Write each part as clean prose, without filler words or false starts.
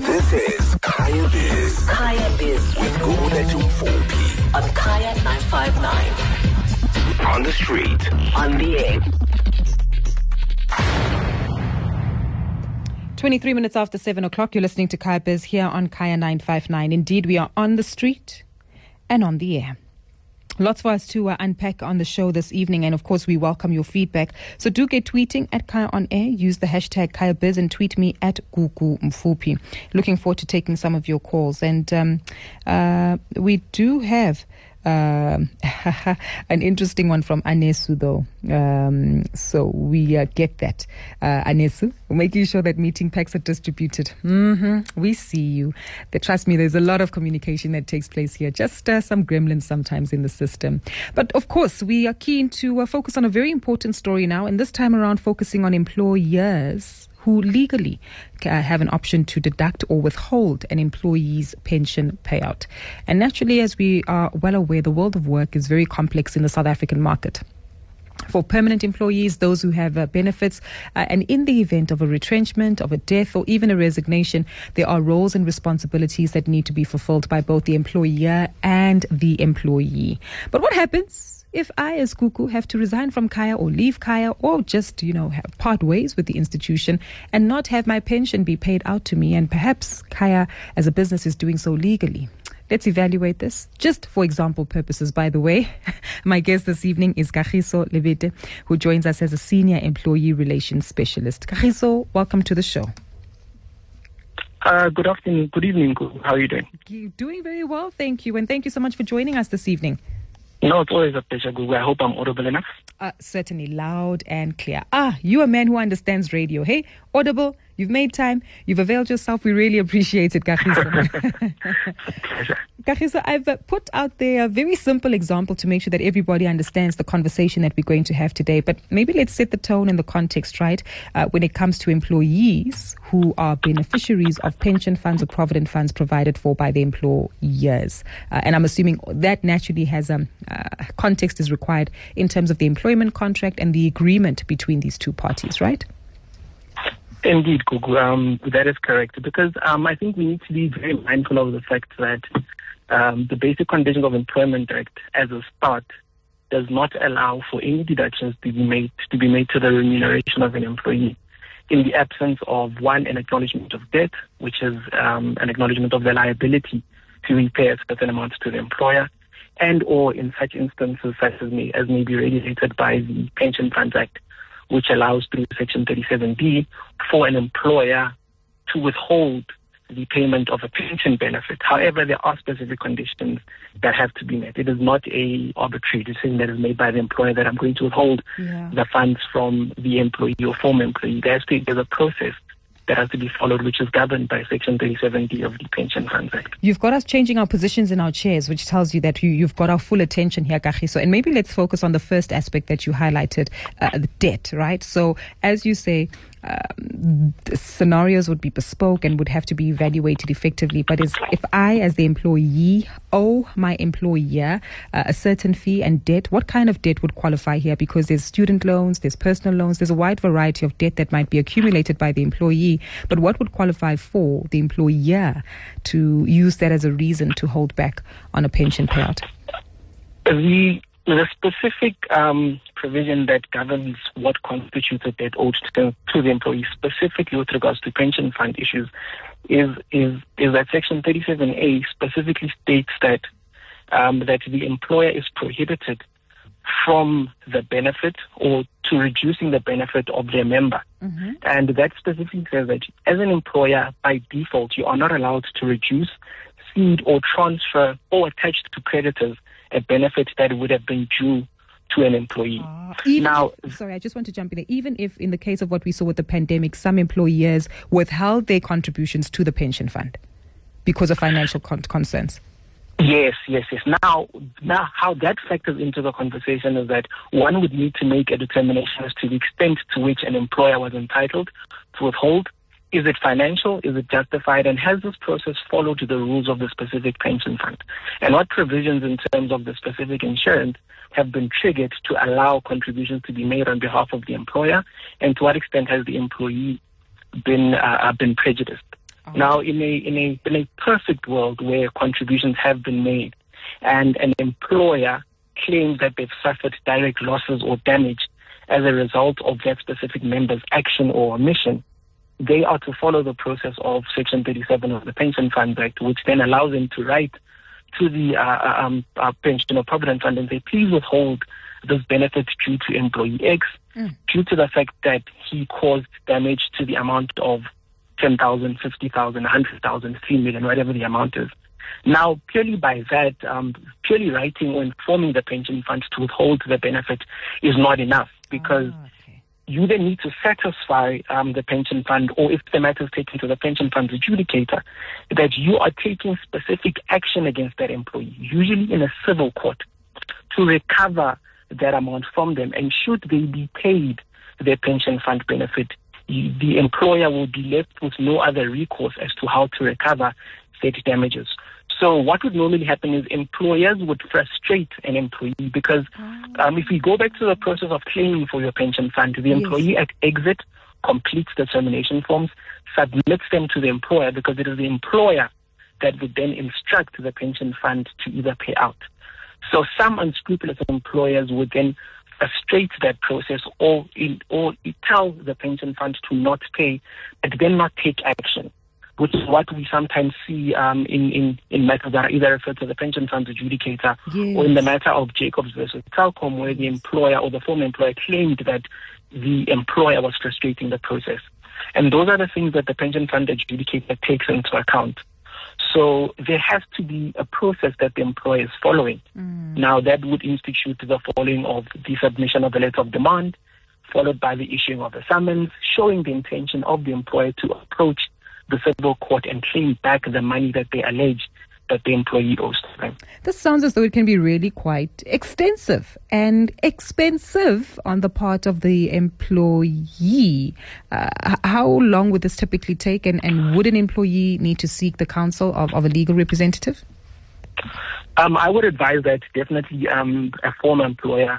This is Kaya Biz. Kaya Biz With Gugulethu Mfuphi. On Kaya 959. On the street. On the air. 23 minutes after 7 o'clock, you're listening to Kaya Biz here on Kaya 959. Indeed, we are on the street and on the air. Lots for us to unpack on the show this evening, and of course we welcome your feedback. So do get tweeting at Kaya On Air, use the hashtag Kaya Biz and tweet me at Gugu Mfuphi. Looking forward to taking some of your calls. And we do have an interesting one from Anesu though. So we get that. Anesu, making sure that meeting packs are distributed. We see you. Trust me, there's a lot of communication that takes place here. Just some gremlins sometimes in the system. But of course, we are keen to focus on a very important story now, and this time around focusing on employers who legally have an option to deduct or withhold an employee's pension payout. And naturally, as we are well aware, the world of work is very complex in the South African market. For permanent employees, those who have benefits, and in the event of a retrenchment, of a death, or even a resignation, there are roles and responsibilities that need to be fulfilled by both the employer and the employee. But what happens if I, as Kuku, have to resign from Kaya or leave Kaya, or just, have part ways with the institution and not have my pension be paid out to me, and perhaps Kaya as a business is doing so legally? Let's evaluate this, just for example purposes, by the way. My guest this evening is Kagiso Lebete, who joins us as a Senior Employee Relations Specialist. Kagiso, welcome to the show. Good afternoon. Good evening. How are you doing? Doing very well, thank you. And thank you so much for joining us this evening. No, it's always a pleasure, Gugu. I hope I'm audible enough. Certainly, loud and clear. You're a man who understands radio. Hey, audible, you've made time, you've availed yourself. We really appreciate it, Kagiso. Pleasure. Kagiso, I've put out there a very simple example to make sure that everybody understands the conversation that we're going to have today. But maybe let's set the tone and the context right when it comes to employees who are beneficiaries of pension funds or provident funds provided for by the employers. And I'm assuming that naturally has context is required in terms of the employment contract and the agreement between these two parties, right? Indeed, Gugu. That is correct. Because I think we need to be very mindful of the fact that the Basic Conditions of Employment Act, as a start, does not allow for any deductions to be made to the remuneration of an employee in the absence of, one, an acknowledgement of debt, which is an acknowledgement of the liability to repay a certain amount to the employer, and or in such instances such as may be regulated by the Pension Funds Act, which allows through Section 37B for an employer to withhold the payment of a pension benefit. However, there are specific conditions that have to be met. It is not a arbitrary decision that is made by the employer that I'm going to withhold the funds from the employee or former employee. There's a process that has to be followed, which is governed by Section 37D of the Pension Funds Act. You've got us changing our positions in our chairs, which tells you that you've got our full attention here, Kagiso. And maybe let's focus on the first aspect that you highlighted, the debt, right? So as you say, the scenarios would be bespoke and would have to be evaluated effectively. But if I, as the employee, owe my employer a certain fee and debt, what kind of debt would qualify here? Because there's student loans, there's personal loans, there's a wide variety of debt that might be accumulated by the employee. But what would qualify for the employer to use that as a reason to hold back on a pension payout? The specific provision that governs what constitutes a debt owed to the employee, specifically with regards to pension fund issues, is that Section 37A specifically states that that the employer is prohibited from the benefit or to reducing the benefit of their member. And that specifically says that as an employer, by default, you are not allowed to reduce, cede, or transfer or attach to creditors a benefit that would have been due to an employee. Sorry, I just want to jump in there. Even if in the case of what we saw with the pandemic, some employers withheld their contributions to the pension fund because of financial concerns. Yes. Now, how that factors into the conversation is that one would need to make a determination as to the extent to which an employer was entitled to withhold. Is it financial? Is it justified? And has this process followed the rules of the specific pension fund? And what provisions in terms of the specific insurance have been triggered to allow contributions to be made on behalf of the employer? And to what extent has the employee been prejudiced? Now, in a perfect world where contributions have been made and an employer claims that they've suffered direct losses or damage as a result of that specific member's action or omission, they are to follow the process of Section 37 of the Pension Funds Act, which then allows them to write to the Pension or Provident Fund and say, please withhold this benefit due to employee X, due to the fact that he caused damage to the amount of 10,000, 50,000, 100,000, 3 million, whatever the amount is. Now, purely by that, purely writing or informing the pension fund to withhold the benefit is not enough, because you then need to satisfy the pension fund, or if the matter is taken to the pension fund's adjudicator, that you are taking specific action against that employee, usually in a civil court, to recover that amount from them. And should they be paid their pension fund benefit, the employer will be left with no other recourse as to how to recover said damages. So what would normally happen is employers would frustrate an employee, because if we go back to the process of claiming for your pension fund, the employee at exit completes the termination forms, submits them to the employer, because it is the employer that would then instruct the pension fund to either pay out. So some unscrupulous employers would then frustrate that process or tell the pension fund to not pay, but then not take action, which is what we sometimes see in matters that are either referred to the pension fund's adjudicator, or in the matter of Jacobs versus Telkom, where the employer or the former employer claimed that the employer was frustrating the process. And those are the things that the pension fund adjudicator takes into account. So there has to be a process that the employer is following. Now, that would institute the following of the submission of the letter of demand, followed by the issuing of a summons, showing the intention of the employer to approach the civil court and claim back the money that they allege that the employee owes to them. This sounds as though it can be really quite extensive and expensive on the part of the employee. How long would this typically take, and would an employee need to seek the counsel of a legal representative? I would advise that definitely a former employee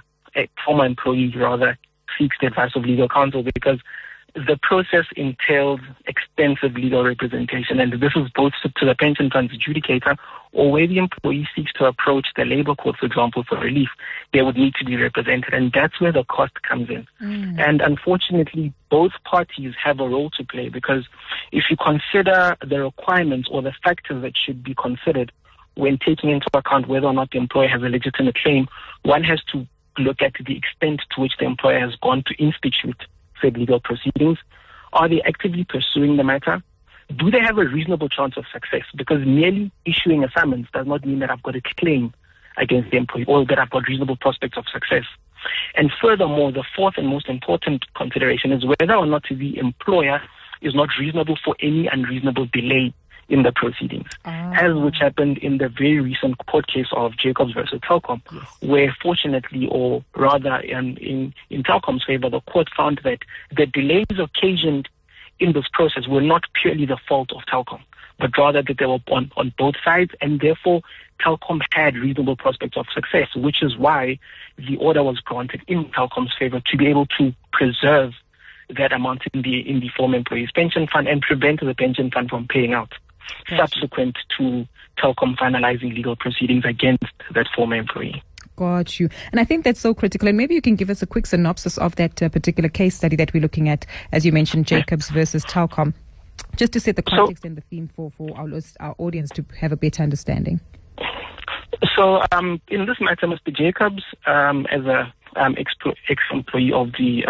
seeks the advice of legal counsel, because the process entails extensive legal representation, and this is both to the pension fund's adjudicator, or where the employee seeks to approach the labor court, for example, for relief, they would need to be represented, and that's where the cost comes in. And unfortunately, both parties have a role to play, because if you consider the requirements or the factors that should be considered when taking into account whether or not the employer has a legitimate claim, one has to look at the extent to which the employer has gone to institute said legal proceedings. Are they actively pursuing the matter? Do they have a reasonable chance of success? Because merely issuing a summons does not mean that I've got a claim against the employee or that I've got reasonable prospects of success. And furthermore, the fourth and most important consideration is whether or not the employer is not reasonable for any unreasonable delay in the proceedings, as which happened in the very recent court case of Jacobs versus Telkom, where fortunately, or rather in Telkom's favor, the court found that the delays occasioned in this process were not purely the fault of Telkom, but rather that they were on both sides, and therefore Telkom had reasonable prospects of success, which is why the order was granted in Telkom's favor to be able to preserve that amount in the former employee's pension fund and prevent the pension fund from paying out subsequent to Telkom finalizing legal proceedings against that former employee. Got you. And I think that's so critical. And maybe you can give us a quick synopsis of that particular case study that we're looking at, as you mentioned, Jacobs versus Telkom, just to set the context and the theme for our audience to have a better understanding. So in this matter, Mr. Jacobs, as a ex-employee of the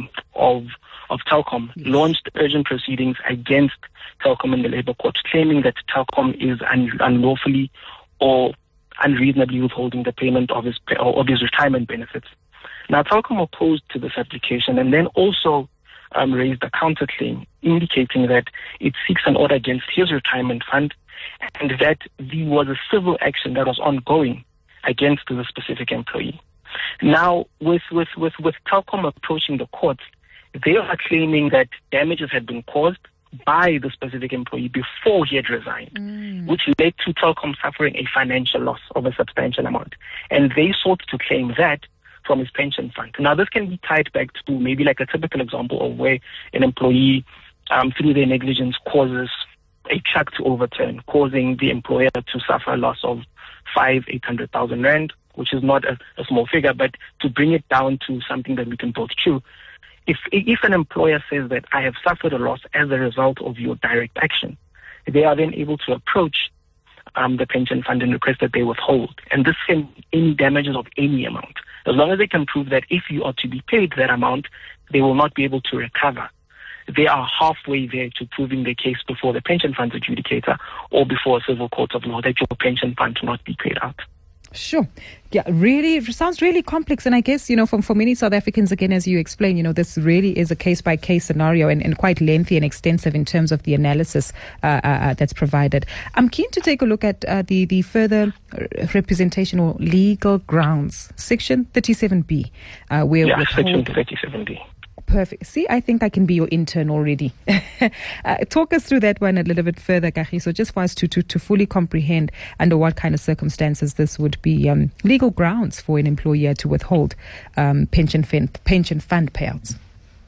of Telkom, launched urgent proceedings against Telkom in the Labour Court, claiming that Telkom is unlawfully or unreasonably withholding the payment of his retirement benefits. Now, Telkom opposed to this application and then also raised a counterclaim indicating that it seeks an order against his retirement fund and that there was a civil action that was ongoing against the specific employee. Now, with Telkom approaching the courts, they are claiming that damages had been caused by the specific employee before he had resigned, which led to Telkom suffering a financial loss of a substantial amount. And they sought to claim that from his pension fund. Now, this can be tied back to maybe like a typical example of where an employee, through their negligence, causes a truck to overturn, causing the employer to suffer a loss of 800,000 rand, which is not a small figure, but to bring it down to something that we can both chew. If an employer says that I have suffered a loss as a result of your direct action, they are then able to approach the pension fund and request that they withhold. And this can be any damages of any amount. As long as they can prove that if you are to be paid that amount, they will not be able to recover. They are halfway there to proving their case before the pension fund's adjudicator or before a civil court of law that your pension fund will not be paid out. Sure. Yeah, really, it sounds really complex. And I guess, for many South Africans, again, as you explain, this really is a case-by-case scenario and quite lengthy and extensive in terms of the analysis that's provided. I'm keen to take a look at the further representation or legal grounds, Section 37B. Section 37B. Perfect. See, I think I can be your intern already. Talk us through that one a little bit further, Kagiso, just for us to fully comprehend under what kind of circumstances this would be legal grounds for an employer to withhold pension fund payouts.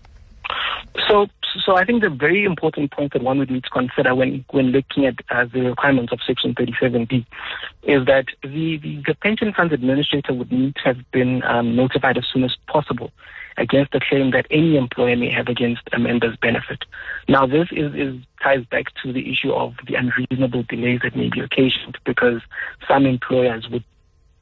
So I think the very important point that one would need to consider when looking at the requirements of Section 37B is that the pension fund administrator would need to have been notified as soon as possible against the claim that any employer may have against a member's benefit. Now, this ties back to the issue of the unreasonable delays that may be occasioned, because some employers would,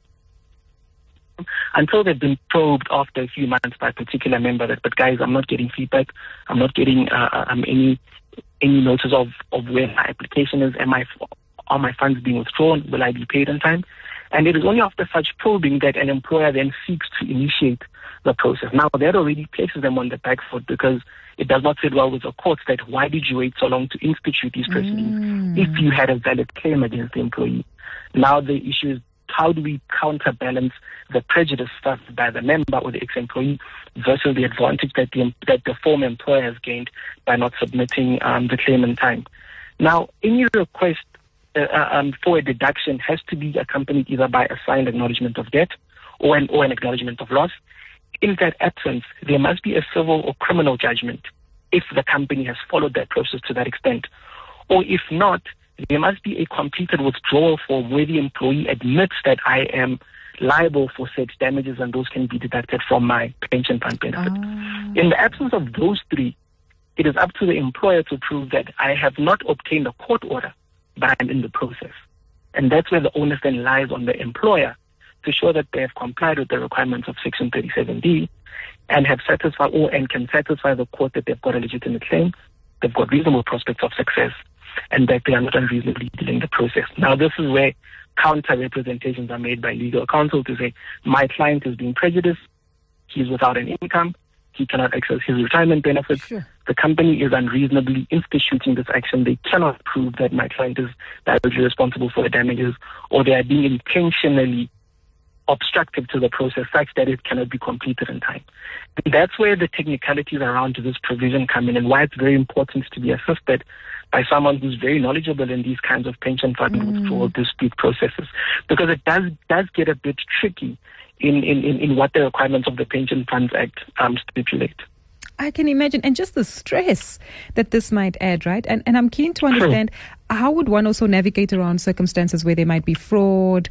until they've been probed after a few months by a particular member, but guys, I'm not getting feedback, I'm not getting any notice of where my application is, are my funds being withdrawn, will I be paid on time? And it is only after such probing that an employer then seeks to initiate the process. Now, that already places them on the back foot, because it does not sit well with the courts that why did you wait so long to institute these proceedings if you had a valid claim against the employee? Now the issue is, how do we counterbalance the prejudice suffered by the member or the ex-employee versus the advantage that the former employer has gained by not submitting the claim in time? Now, any request for a deduction has to be accompanied either by a signed acknowledgement of debt or an acknowledgement of loss. In that absence, there must be a civil or criminal judgment if the company has followed that process to that extent. Or if not, there must be a completed withdrawal form where the employee admits that I am liable for said damages and those can be deducted from my pension fund benefit. In the absence of those three, it is up to the employer to prove that I have not obtained a court order, but I'm in the process. And that's where the onus then lies on the employer to show that they have complied with the requirements of Section 37D and have satisfied and can satisfy the court that they've got a legitimate claim, they've got reasonable prospects of success, and that they are not unreasonably delaying the process. Now, this is where counter representations are made by legal counsel to say, my client is being prejudiced, he's without an income, he cannot access his retirement benefits. Sure. The company is unreasonably instituting this action. They cannot prove that my client is directly responsible for the damages, or they are being intentionally obstructive to the process such that it cannot be completed in time. And that's where the technicalities around this provision come in, and why it's very important to be assisted by someone who's very knowledgeable in these kinds of pension fund withdrawal dispute processes, because it does get a bit tricky in what the requirements of the Pension Funds Act stipulate. I can imagine, and just the stress that this might add, right? And I'm keen to understand, how would one also navigate around circumstances where there might be fraud,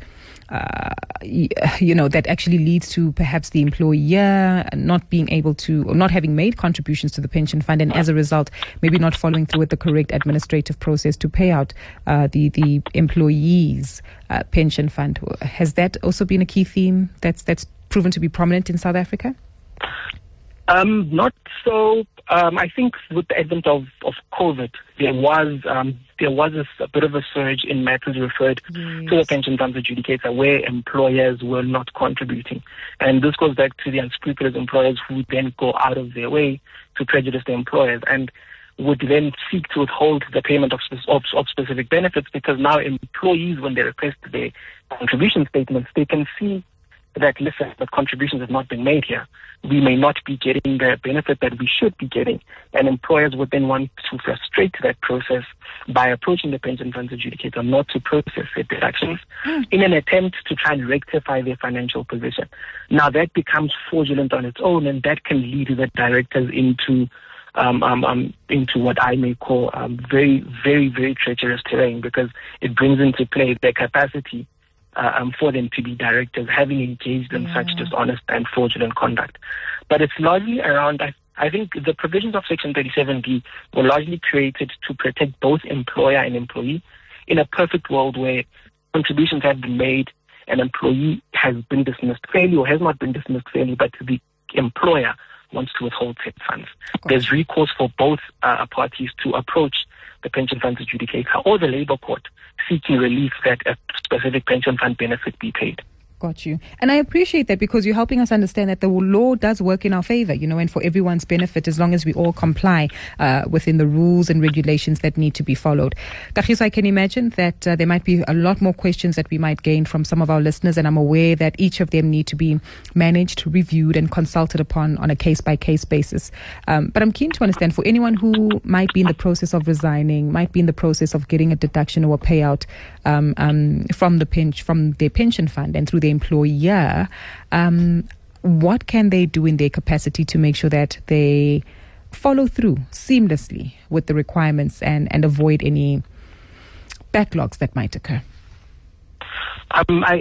that actually leads to perhaps the employer not being able to, or not having made contributions to the pension fund, and as a result, maybe not following through with the correct administrative process to pay out the employee's pension fund. Has that also been a key theme that's proven to be prominent in South Africa? Not so. I think with the advent of COVID, there was a bit of a surge in matters referred to the pension funds adjudicator where employers were not contributing. And this goes back to the unscrupulous employers who then go out of their way to prejudice the employers and would then seek to withhold the payment of specific benefits, because now employees, when they request their contribution statements, they can see that, listen, the contributions have not been made here. We may not be getting the benefit that we should be getting. And employers would then want to frustrate that process by approaching the pension funds adjudicator not to process their deductions in an attempt to try and rectify their financial position. Now, that becomes fraudulent on its own, and that can lead the directors into into what I may call very, very, very treacherous terrain, because it brings into play their capacity for them to be directors, having engaged in such dishonest and fraudulent conduct. But it's largely around, I think the provisions of Section 37B were largely created to protect both employer and employee. In a perfect world where contributions have been made, an employee has been dismissed fairly or has not been dismissed fairly, but the employer wants to withhold said funds, there's recourse for both parties to approach the pension funds adjudicator or the labor court seeking relief that a specific pension fund benefit be paid. Got you. And I appreciate that, because you're helping us understand that the law does work in our favor, and for everyone's benefit, as long as we all comply within the rules and regulations that need to be followed. Kagiso, I can imagine that there might be a lot more questions that we might gain from some of our listeners, and I'm aware that each of them need to be managed, reviewed, and consulted upon on a case-by-case basis. But I'm keen to understand, for anyone who might be in the process of resigning, might be in the process of getting a deduction or a payout from their pension fund and through the employer, what can they do in their capacity to make sure that they follow through seamlessly with the requirements and avoid any backlogs that might occur? I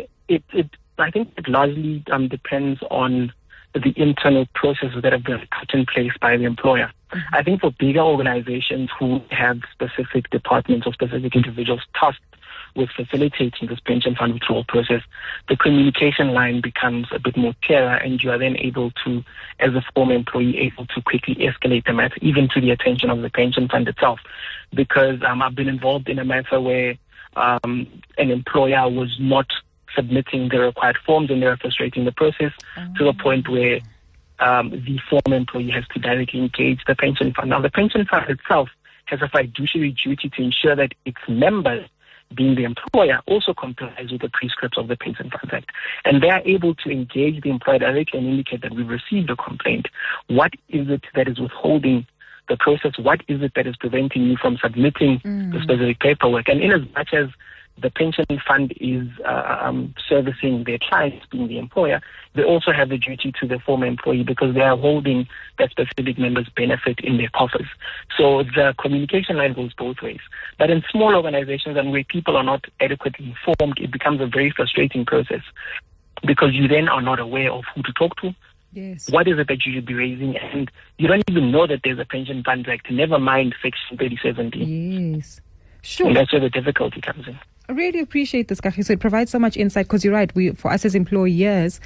think it largely depends on the internal processes that have been put in place by the employer. I think for bigger organizations who have specific departments or specific individuals tasked with facilitating this pension fund withdrawal process, the communication line becomes a bit more clearer, and you are then able to, as a former employee, able to quickly escalate the matter, even to the attention of the pension fund itself. Because I've been involved in a matter where an employer was not submitting the required forms, and they were frustrating the process to the point where the former employee has to directly engage the pension fund. Now, the pension fund itself has a fiduciary duty to ensure that its members, being the employer, also complies with the prescripts of the Pension Funds Act. And they are able to engage the employer directly and indicate that we've received a complaint. What is it that is withholding the process? What is it that is preventing you from submitting the specific paperwork? And in as much as the pension fund is servicing their clients, being the employer, they also have the duty to the former employee, because they are holding that specific member's benefit in their coffers. So the communication line goes both ways. But in small organizations and where people are not adequately informed, it becomes a very frustrating process, because you then are not aware of who to talk to. Yes. What is it that you should be raising? And you don't even know that there's a Pension Funds Act, never mind Section 37B. Yes. Sure. And that's where the difficulty comes in. I really appreciate this, Kagiso. It provides so much insight, because you're right. For us as employees,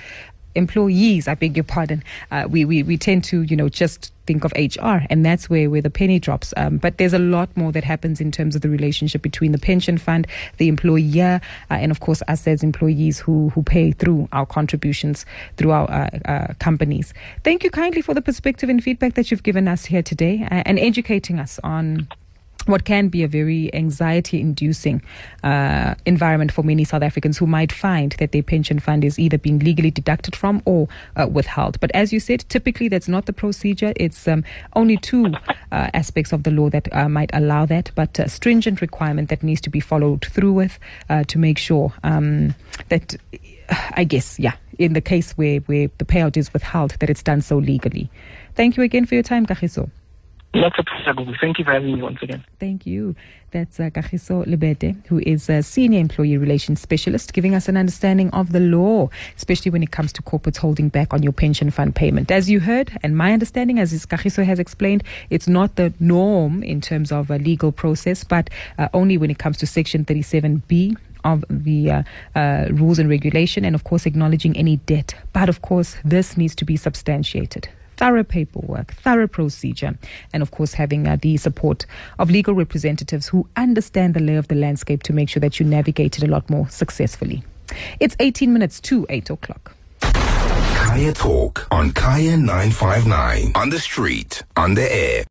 I beg your pardon, we tend to, just think of HR, and that's where the penny drops. But there's a lot more that happens in terms of the relationship between the pension fund, the employer, and of course us as employees who pay through our contributions through our companies. Thank you kindly for the perspective and feedback that you've given us here today, and educating us on what can be a very anxiety-inducing environment for many South Africans who might find that their pension fund is either being legally deducted from or withheld. But as you said, typically that's not the procedure. It's only two aspects of the law that might allow that, but a stringent requirement that needs to be followed through with to make sure that, I guess, in the case where the payout is withheld, that it's done so legally. Thank you again for your time, Kagiso. That's a pleasure, Gugu. Thank you for having me once again. Thank you. That's Kagiso Lebede, who is a Senior Employee Relations Specialist, giving us an understanding of the law, especially when it comes to corporates holding back on your pension fund payment. As you heard, and my understanding, as Kagiso has explained, it's not the norm in terms of a legal process, but only when it comes to Section 37B of the rules and regulation, and of course acknowledging any debt. But of course, this needs to be substantiated. Thorough paperwork, thorough procedure, and of course having the support of legal representatives who understand the lay of the landscape to make sure that you navigate it a lot more successfully. It's 18 minutes to 8 o'clock. Kaya Talk on Kaya 959. On the street, on the air.